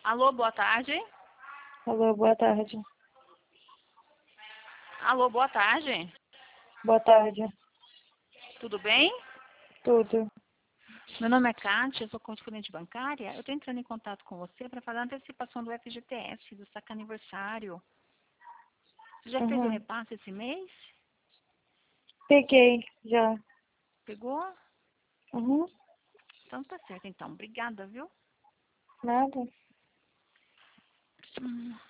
Alô, boa tarde. Alô, boa tarde. Alô, boa tarde. Boa tarde. Tudo bem? Tudo. Meu nome é Kátia, eu sou correspondente bancária. Eu estou entrando em contato com você para falar da antecipação do FGTS, do saque aniversário. Você já fez o repasse esse mês? Peguei, já. Pegou? Uhum. Então tá certo, então. Obrigada, viu? Nada.